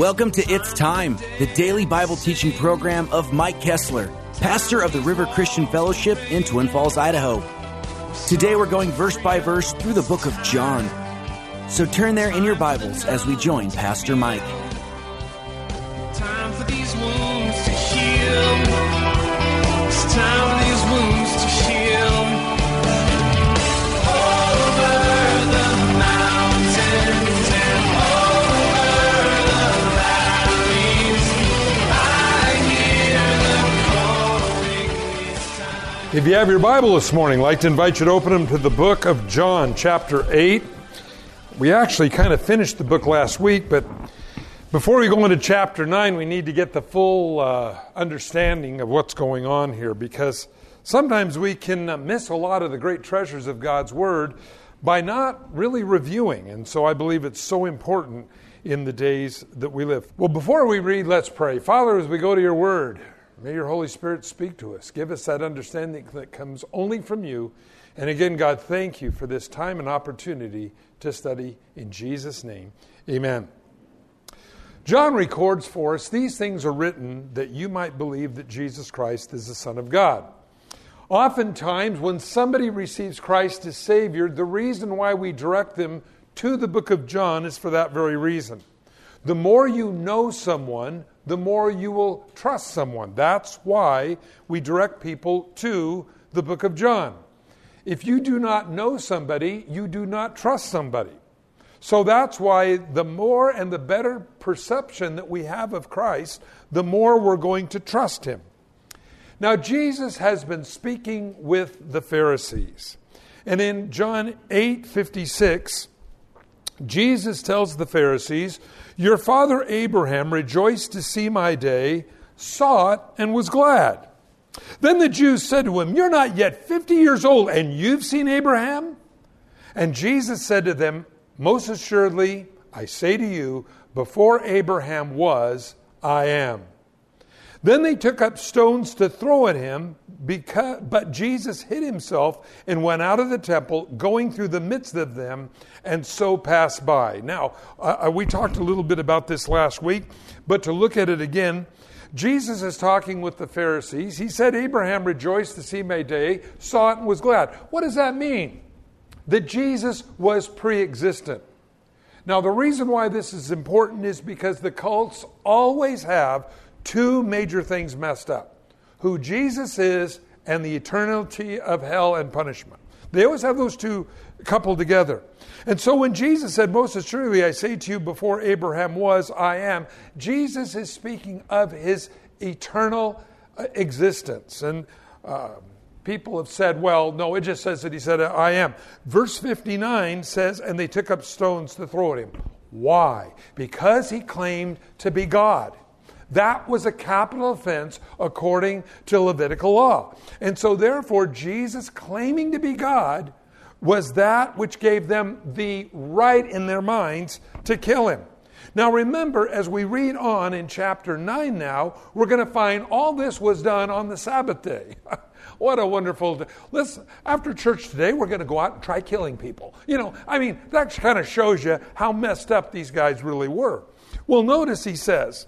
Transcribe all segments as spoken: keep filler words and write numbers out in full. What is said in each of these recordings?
Welcome to It's Time, the daily Bible teaching program of Mike Kessler, pastor of the River Christian Fellowship in Twin Falls, Idaho. Today we're going verse by verse through the book of John. So turn there in your Bibles as we join Pastor Mike. Time for these wounds to heal. It's time for these wounds to heal. Over the mountains and over the valleys, I hear the calling. It's time. If you have your Bible this morning, I'd like to invite you to open them to the book of John, chapter eight. We actually kind of finished the book last week, but before we go into chapter nine, we need to get the full uh, understanding of what's going on here, because sometimes we can uh, miss a lot of the great treasures of God's Word by not really reviewing. And so I believe it's so important in the days that we live. Well, before we read, let's pray. Father, as we go to your Word, may your Holy Spirit speak to us. Give us that understanding that comes only from you. And again, God, thank you for this time and opportunity to study in Jesus' name. Amen. John records for us, these things are written that you might believe that Jesus Christ is the Son of God. Oftentimes, when somebody receives Christ as Savior, the reason why we direct them to the book of John is for that very reason. The more you know someone, the more you will trust someone. That's why we direct people to the book of John. If you do not know somebody, you do not trust somebody. So that's why the more and the better perception that we have of Christ, the more we're going to trust him. Now, Jesus has been speaking with the Pharisees. And in John eight fifty-six, Jesus tells the Pharisees, "Your father Abraham rejoiced to see my day, saw it, and was glad." Then the Jews said to him, "You're not yet fifty years old, and you've seen Abraham?" And Jesus said to them, "Most assuredly, I say to you, before Abraham was, I am." Then they took up stones to throw at him, because, but Jesus hid himself and went out of the temple, going through the midst of them, and so passed by. Now, uh, we talked a little bit about this last week, but to look at it again, Jesus is talking with the Pharisees. He said, Abraham rejoiced to see my day, saw it, and was glad. What does that mean? That Jesus was pre-existent. Now, the reason why this is important is because the cults always have two major things messed up: who Jesus is and the eternity of hell and punishment. They always have those two coupled together. And so when Jesus said, "Most assuredly I say to you, before Abraham was, I am," Jesus is speaking of his eternal existence. And uh, people have said, well, no, it just says that he said, I am. Verse fifty-nine says, "And they took up stones to throw at him." Why? Because he claimed to be God. That was a capital offense according to Levitical law. And so therefore, Jesus claiming to be God was that which gave them the right in their minds to kill him. Now remember, as we read on in chapter nine now, we're going to find all this was done on the Sabbath day. What a wonderful day. Listen, after church today, we're going to go out and try killing people. You know, I mean, that kind of shows you how messed up these guys really were. Well, notice he says,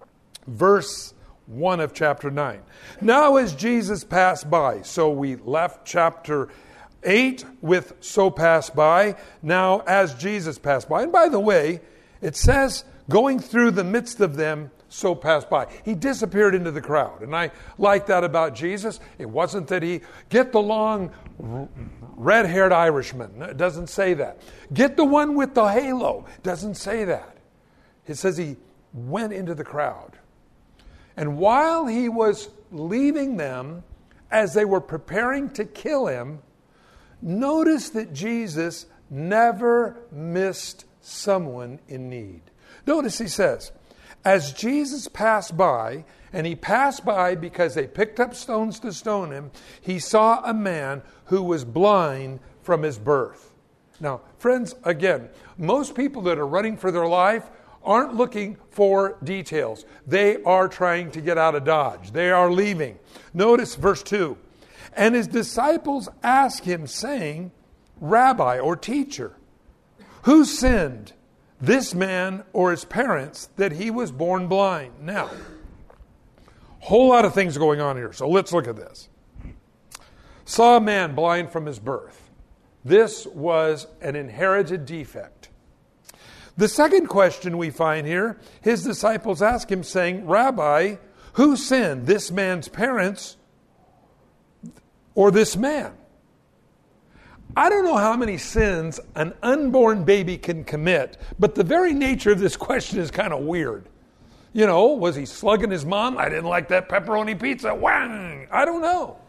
verse one of chapter nine, "Now as Jesus passed by," so we left chapter eight with "so passed by." Now as Jesus passed by. And by the way, it says, going through the midst of them, so passed by. He disappeared into the crowd. And I like that about Jesus. It wasn't that he, get the long red-haired Irishman. It doesn't say that. Get the one with the halo. It doesn't say that. It says he went into the crowd. And while he was leaving them, as they were preparing to kill him, notice that Jesus never missed someone in need. Notice he says, as Jesus passed by, and he passed by because they picked up stones to stone him, he saw a man who was blind from his birth. Now, friends, again, most people that are running for their life aren't looking for details. They are trying to get out of Dodge. They are leaving. Notice verse two. "And his disciples asked him, saying, Rabbi," or teacher, "who sinned, this man or his parents that he was born blind? Now, whole lot of things going on here, so let's look at this. Saw a man blind from his birth. This was an inherited defect. The second question we find here, his disciples ask him, saying, Rabbi, who sinned, this man's parents or this man? I don't know how many sins an unborn baby can commit, but the very nature of this question is kind of weird. You know, was he slugging his mom? I didn't like that pepperoni pizza. Whang! I don't know.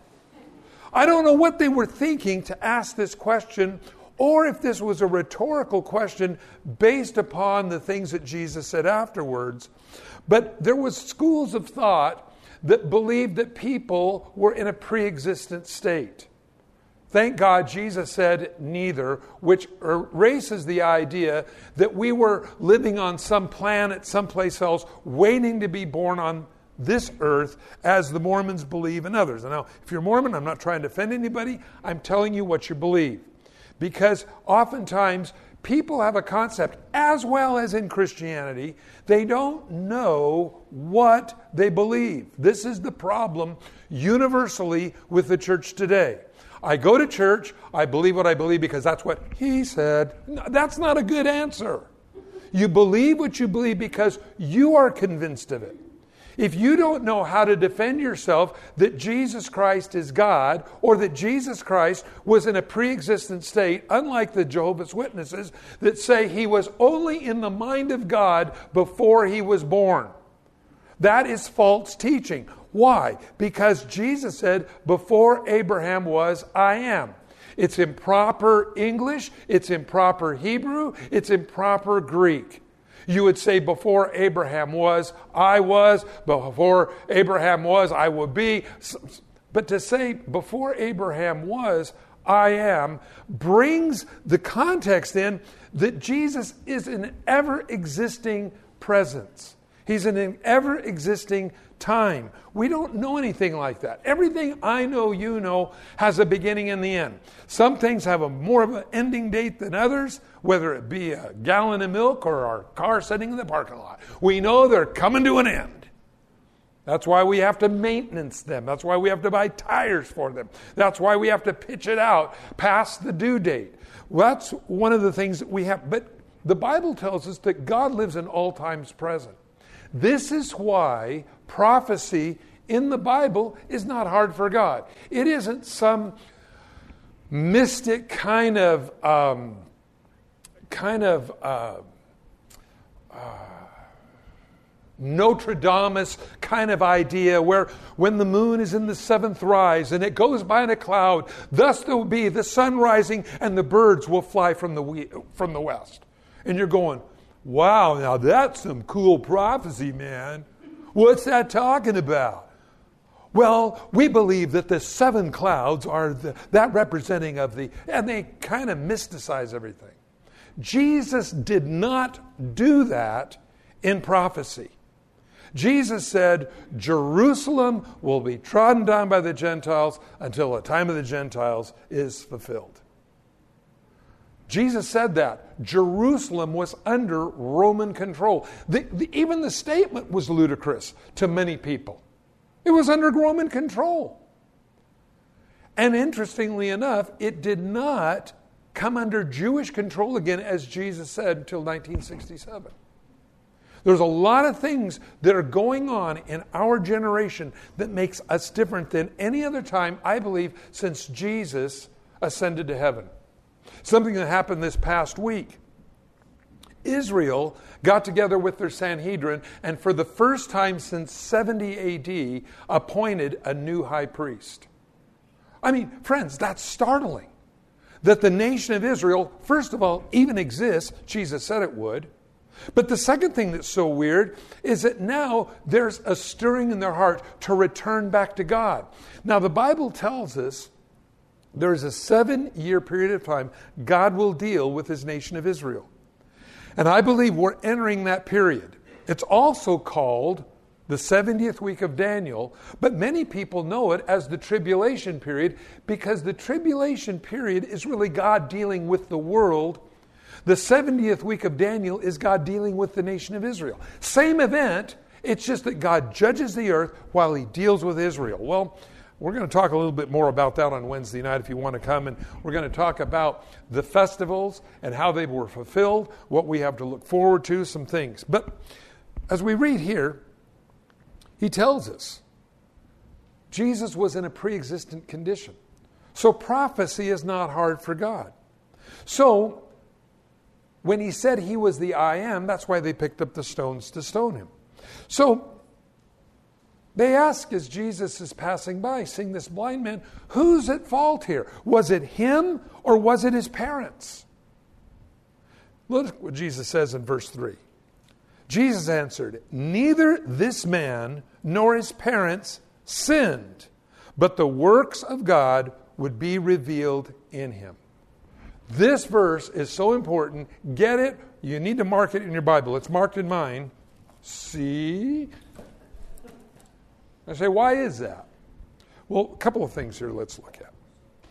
I don't know what they were thinking to ask this question, or if this was a rhetorical question based upon the things that Jesus said afterwards. But there was schools of thought that believed that people were in a pre-existent state. Thank God Jesus said neither, which erases the idea that we were living on some planet someplace else, waiting to be born on this earth, as the Mormons believe and others. And now, if you're Mormon, I'm not trying to offend anybody. I'm telling you what you believe. Because oftentimes, people have a concept, as well as in Christianity, they don't know what they believe. This is the problem universally with the church today. I go to church, I believe what I believe because that's what he said. No, that's not a good answer. You believe what you believe because you are convinced of it. If you don't know how to defend yourself that Jesus Christ is God, or that Jesus Christ was in a pre-existent state, unlike the Jehovah's Witnesses that say he was only in the mind of God before he was born, that is false teaching. Why? Because Jesus said, before Abraham was, I am. It's improper English, it's improper Hebrew, it's improper Greek. You would say, before Abraham was, I was. Before Abraham was, I will be. But to say, before Abraham was, I am, brings the context in that Jesus is an ever-existing presence. He's in an ever-existing time. We don't know anything like that. Everything I know, you know, has a beginning and the end. Some things have a more of an ending date than others, whether it be a gallon of milk or our car sitting in the parking lot. We know they're coming to an end. That's why we have to maintenance them. That's why we have to buy tires for them. That's why we have to pitch it out past the due date. Well, that's one of the things that we have. But the Bible tells us that God lives in all times present. This is why prophecy in the Bible is not hard for God. It isn't some mystic kind of um, kind of uh, uh, Notre Dame kind of idea where when the moon is in the seventh rise and it goes by in a cloud, thus there will be the sun rising and the birds will fly from the from the west. And you're going, wow, now that's some cool prophecy, man. What's that talking about? Well, we believe that the seven clouds are the, that representing of the, and they kind of mysticize everything. Jesus did not do that in prophecy. Jesus said, Jerusalem will be trodden down by the Gentiles until the time of the Gentiles is fulfilled. Jesus said that. Jerusalem was under Roman control. The, the, even the statement was ludicrous to many people. It was under Roman control. And interestingly enough, it did not come under Jewish control again, as Jesus said, until nineteen sixty-seven. There's a lot of things that are going on in our generation that makes us different than any other time, I believe, since Jesus ascended to heaven. Something that happened this past week. Israel got together with their Sanhedrin and for the first time since seventy A D appointed a new high priest. I mean, friends, that's startling. That the nation of Israel, first of all, even exists. Jesus said it would. But the second thing that's so weird is that now there's a stirring in their heart to return back to God. Now, the Bible tells us there's a seven-year period of time God will deal with his nation of Israel. And I believe we're entering that period. It's also called the seventieth week of Daniel, but many people know it as the tribulation period because the tribulation period is really God dealing with the world The seventieth week of Daniel is God dealing with the nation of Israel. Same event, it's just that God judges the earth while he deals with Israel. Well, we're going to talk a little bit more about that on Wednesday night if you want to come. And we're going to talk about the festivals and how they were fulfilled, what we have to look forward to, some things. But as we read here, he tells us Jesus was in a pre-existent condition. So prophecy is not hard for God. So when he said he was the I am, that's why they picked up the stones to stone him. So they ask as Jesus is passing by, seeing this blind man, who's at fault here? Was it him or was it his parents? Look what Jesus says in verse three. Jesus answered, neither this man nor his parents sinned, but the works of God would be revealed in him. This verse is so important. Get it? You need to mark it in your Bible. It's marked in mine. See? I say, why is that? Well, a couple of things here let's look at.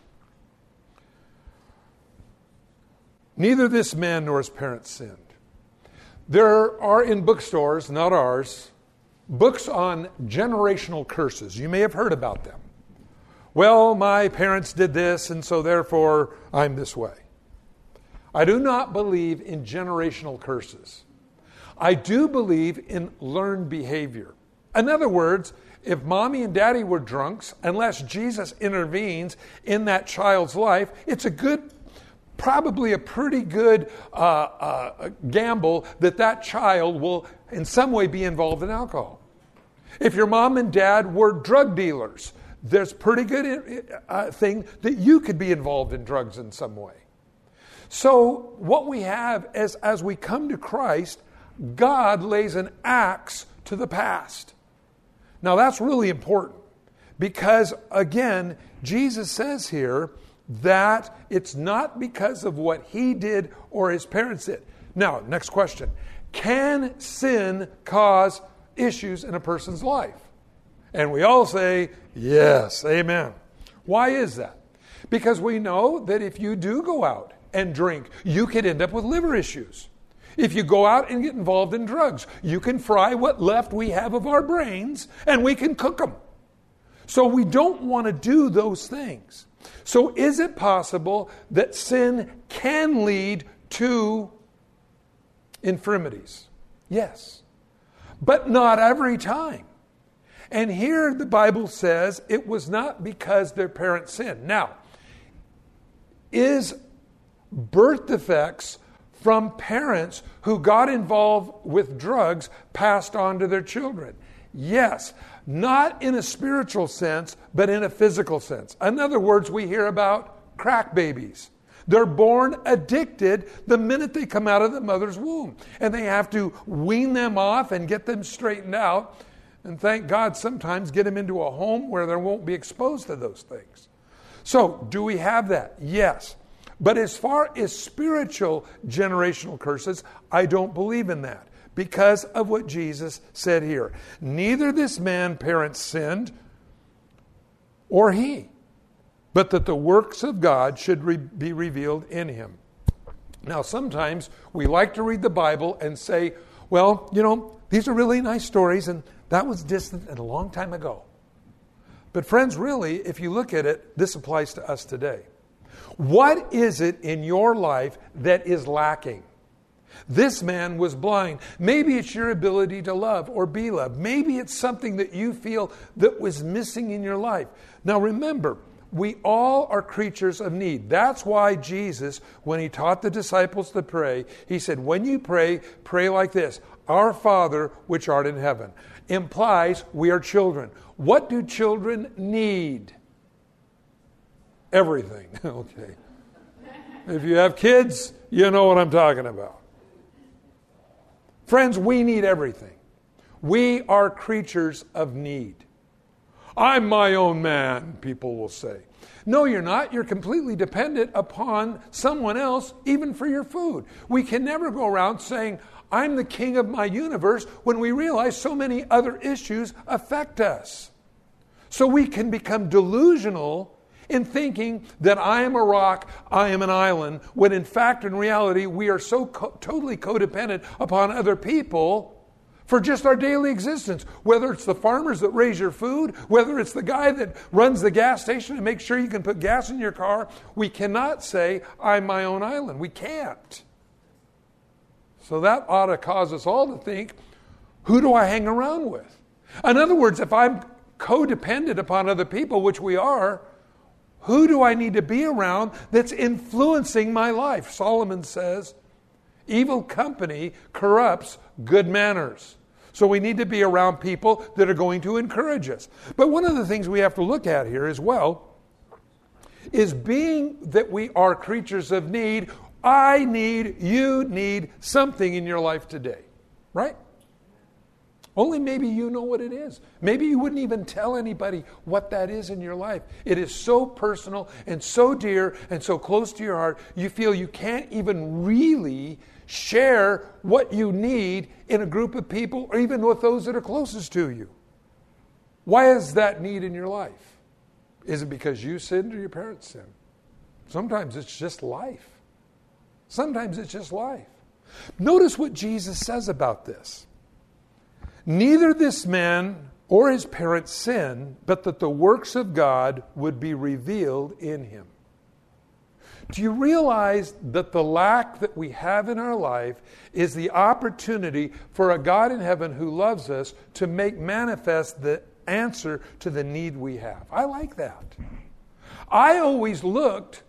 Neither this man nor his parents sinned. There are in bookstores, not ours, books on generational curses. You may have heard about them. Well, my parents did this, and so therefore I'm this way. I do not believe in generational curses. I do believe in learned behavior. In other words, if mommy and daddy were drunks, unless Jesus intervenes in that child's life, it's a good, probably a pretty good uh, uh, gamble that that child will in some way be involved in alcohol. If your mom and dad were drug dealers, there's pretty good uh, thing that you could be involved in drugs in some way. So what we have is, as we come to Christ, God lays an axe to the past. Now that's really important because, again, Jesus says here that it's not because of what he did or his parents did. Now, next question. Can sin cause issues in a person's life? And we all say, yes, amen. Why is that? Because we know that if you do go out and drink, you could end up with liver issues. If you go out and get involved in drugs, you can fry what left we have of our brains and we can cook them. So we don't want to do those things. So is it possible that sin can lead to infirmities? Yes. But not every time. And here the Bible says it was not because their parents sinned. Now, is birth defects from parents who got involved with drugs passed on to their children? Yes, not in a spiritual sense, but in a physical sense. In other words, we hear about crack babies. They're born addicted the minute they come out of the mother's womb. And they have to wean them off and get them straightened out. And thank God sometimes get them into a home where they won't be exposed to those things. So, do we have that? Yes. But as far as spiritual generational curses, I don't believe in that because of what Jesus said here. Neither this man parents sinned or he, but that the works of God should re- be revealed in him. Now, sometimes we like to read the Bible and say, well, you know, these are really nice stories and that was distant and a long time ago. But friends, really, if you look at it, this applies to us today. What is it in your life that is lacking? This man was blind. Maybe it's your ability to love or be loved. Maybe it's something that you feel that was missing in your life. Now remember, we all are creatures of need. That's why Jesus, when he taught the disciples to pray, he said, when you pray, pray like this. Our Father, which art in heaven. Implies we are children. What do children need? Everything. Okay. If you have kids, you know what I'm talking about. Friends, we need everything. We are creatures of need. I'm my own man, people will say. No, you're not. You're completely dependent upon someone else, even for your food. We can never go around saying, I'm the king of my universe, when we realize so many other issues affect us. So we can become delusional in thinking that I am a rock, I am an island, when in fact, in reality, we are so co- totally codependent upon other people for just our daily existence. Whether it's the farmers that raise your food, whether it's the guy that runs the gas station and makes sure you can put gas in your car, we cannot say, I'm my own island. We can't. So that ought to cause us all to think, who do I hang around with? In other words, if I'm codependent upon other people, which we are, who do I need to be around that's influencing my life? Solomon says, evil company corrupts good manners. So we need to be around people that are going to encourage us. But one of the things we have to look at here as well is being that we are creatures of need. I need, you need something in your life today, right? Only maybe you know what it is. Maybe you wouldn't even tell anybody what that is in your life. It is so personal and so dear and so close to your heart, you feel you can't even really share what you need in a group of people or even with those that are closest to you. Why is that need in your life? Is it because you sinned or your parents sinned? Sometimes it's just life. Sometimes it's just life. Notice what Jesus says about this. Neither this man or his parents sinned, but that the works of God would be revealed in him. Do you realize that the lack that we have in our life is the opportunity for a God in heaven who loves us to make manifest the answer to the need we have? I like that. I always looked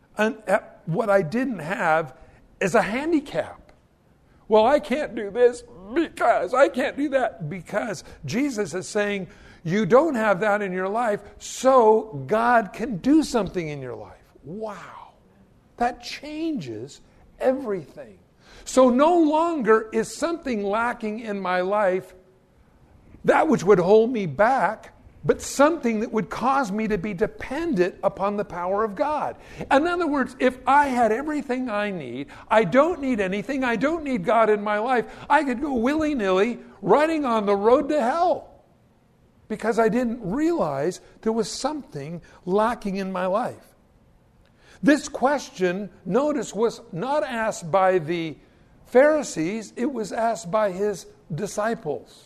at what I didn't have as a handicap. Well, I can't do this because I can't do that because Jesus is saying you don't have that in your life, so God can do something in your life. Wow. That changes everything. So no longer is something lacking in my life that which would hold me back, but something that would cause me to be dependent upon the power of God. In other words, if I had everything I need, I don't need anything, I don't need God in my life, I could go willy-nilly riding on the road to hell because I didn't realize there was something lacking in my life. This question, notice, was not asked by the Pharisees, it was asked by his disciples.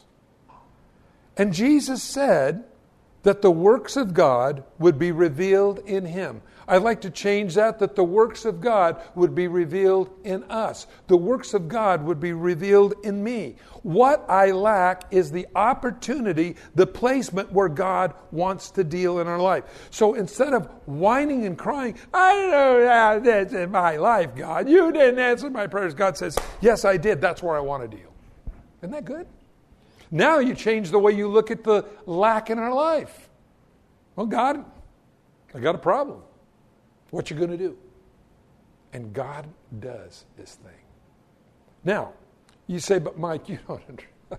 And Jesus said that the works of God would be revealed in him. I'd like to change that, that the works of God would be revealed in us. The works of God would be revealed in me. What I lack is the opportunity, the placement where God wants to deal in our life. So instead of whining and crying, I don't have this in my life, God. You didn't answer my prayers. God says, yes, I did. That's where I want to deal. Isn't that good? Now you change the way you look at the lack in our life. Well, God, I got a problem. What you going to do? And God does this thing. Now, you say, but Mike, you don't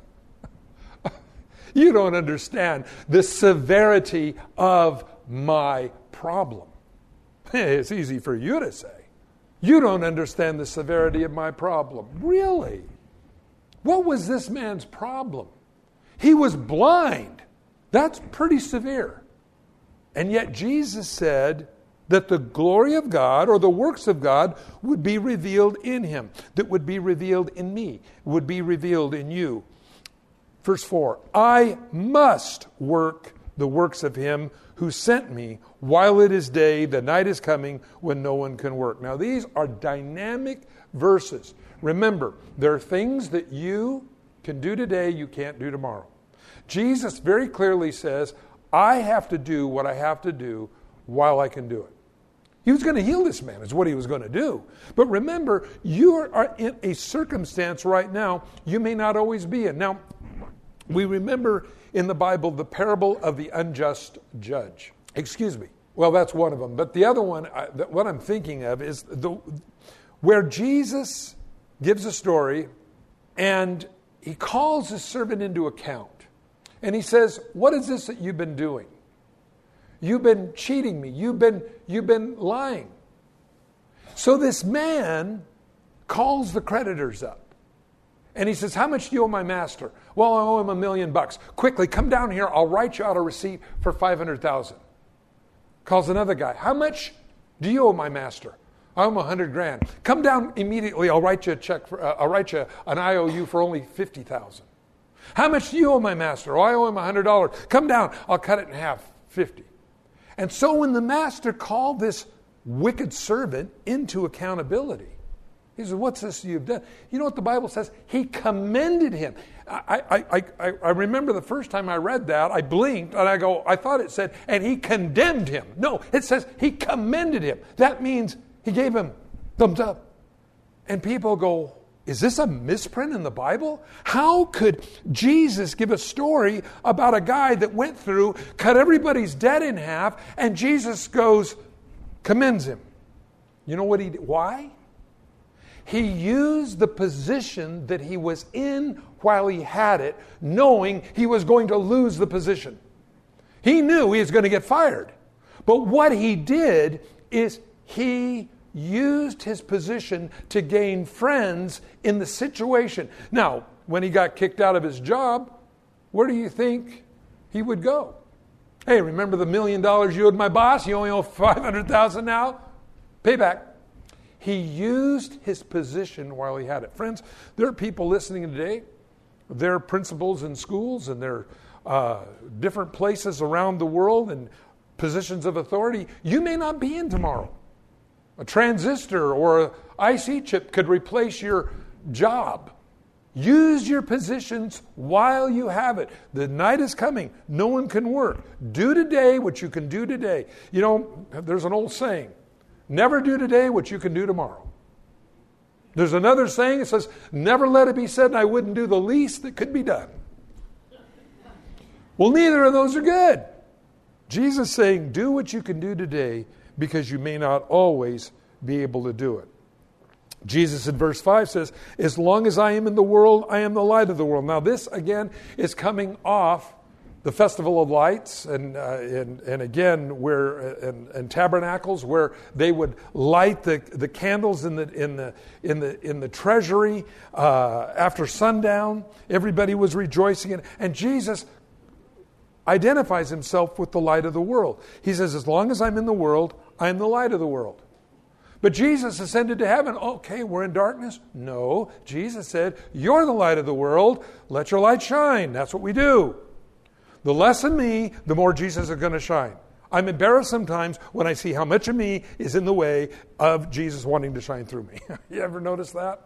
under- you don't understand the severity of my problem. It's easy for you to say. You don't understand the severity of my problem. Really? What was this man's problem? He was blind. That's pretty severe. And yet Jesus said that the glory of God or the works of God would be revealed in him, that would be revealed in me, would be revealed in you. Verse four, I must work the works of him who sent me while it is day, the night is coming when no one can work. Now these are dynamic verses. Remember, there are things that you can do today you can't do tomorrow. Jesus very clearly says, I have to do what I have to do while I can do it. He was going to heal this man, is what he was going to do. But remember, you are in a circumstance right now you may not always be in. Now, we remember in the Bible the parable of the unjust judge. Excuse me. Well, that's one of them. But the other one, I, the, what I'm thinking of is the where Jesus gives a story and he calls his servant into account. And he says, what is this that you've been doing? You've been cheating me. You've been, you've been lying. So this man calls the creditors up. And he says, how much do you owe my master? Well, I owe him a million bucks. Quickly, come down here. I'll write you out a receipt for five hundred thousand. Calls another guy. How much do you owe my master? I owe him a hundred grand. Come down immediately. I'll write you a check. For, uh, I'll write you an I O U for only fifty thousand. How much do you owe my master? Oh, I owe him a hundred dollars. Come down. I'll cut it in half. Fifty. And so when the master called this wicked servant into accountability, he said, "What's this you've done?" You know what the Bible says? He commended him. I, I, I, I remember the first time I read that, I blinked and I go, I thought it said, and he condemned him. No, it says he commended him. That means he gave him thumbs up. And people go, is this a misprint in the Bible? How could Jesus give a story about a guy that went through, cut everybody's debt in half, and Jesus goes, commends him? You know what he did? Why? He used the position that he was in while he had it, knowing he was going to lose the position. He knew he was going to get fired. But what he did is he used his position to gain friends in the situation. Now, when he got kicked out of his job, where do you think he would go? Hey, remember the million dollars you owed my boss? You only owe five hundred thousand dollars now? Payback. He used his position while he had it. Friends, there are people listening today. There are principals in schools and there are uh, different places around the world and positions of authority you may not be in tomorrow. A transistor or an I C chip could replace your job. Use your positions while you have it. The night is coming. No one can work. Do today what you can do today. You know, there's an old saying, never do today what you can do tomorrow. There's another saying that says, never let it be said, I wouldn't do the least that could be done. Well, neither of those are good. Jesus is saying, do what you can do today because you may not always be able to do it. Jesus in verse five says, as long as I am in the world, I am the light of the world. Now this, again, is coming off the Festival of Lights, and uh, and, and again, where and, and tabernacles, where they would light the, the candles in the in the in the in the treasury uh, after sundown. Everybody was rejoicing, and, and Jesus identifies himself with the light of the world. He says, "As long as I'm in the world, I am the light of the world." But Jesus ascended to heaven. Okay, we're in darkness? No. Jesus said, "You're the light of the world. Let your light shine." That's what we do. The less of me, the more Jesus is going to shine. I'm embarrassed sometimes when I see how much of me is in the way of Jesus wanting to shine through me. You ever notice that?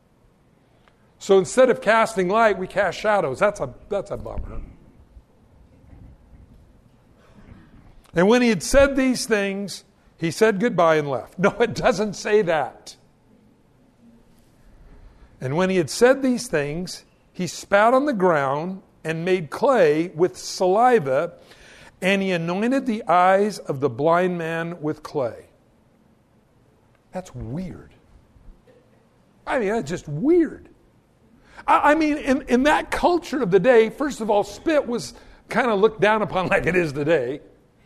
So instead of casting light, we cast shadows. That's a, that's a bummer. And when he had said these things, he said goodbye and left. No, it doesn't say that. And when he had said these things, he spat on the ground and made clay with saliva, and he anointed the eyes of the blind man with clay. That's weird. I mean, that's just weird. I, I mean, in, in that culture of the day, first of all, spit was kind of looked down upon like it is today.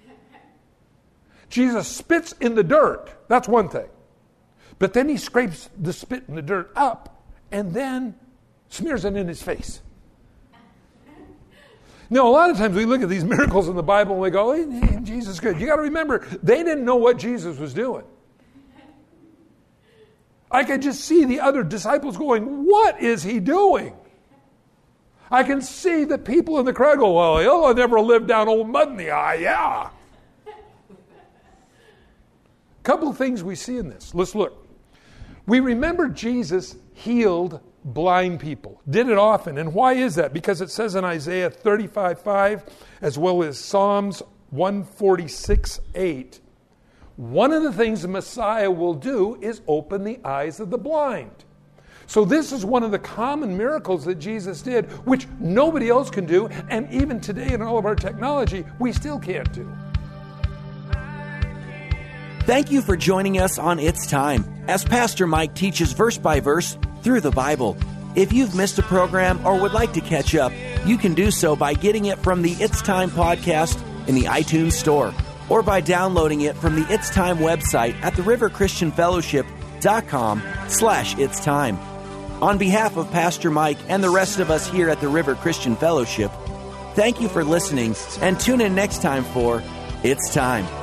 Jesus spits in the dirt. That's one thing. But then he scrapes the spit in the dirt up and then smears it in his face. Now, a lot of times we look at these miracles in the Bible and we go, hey, Jesus is good. You got to remember, they didn't know what Jesus was doing. I could just see the other disciples going, what is he doing? I can see the people in the crowd go, well, he'll never live down old mud in the eye. Yeah. A couple of things we see in this. Let's look. We remember Jesus healed blind people. Did it often. And why is that? Because it says in Isaiah thirty-five five, as well as Psalms one forty-six eight, one of the things the Messiah will do is open the eyes of the blind. So this is one of the common miracles that Jesus did, which nobody else can do, and even today in all of our technology, we still can't do. Thank you for joining us on It's Time, as Pastor Mike teaches verse by verse through the Bible. If you've missed a program or would like to catch up, you can do so by getting it from the It's Time podcast in the iTunes Store, or by downloading it from the It's Time website at the river christian fellowship dot com slash It's Time. On behalf of Pastor Mike and the rest of us here at the River Christian Fellowship, thank you for listening, and tune in next time for It's Time.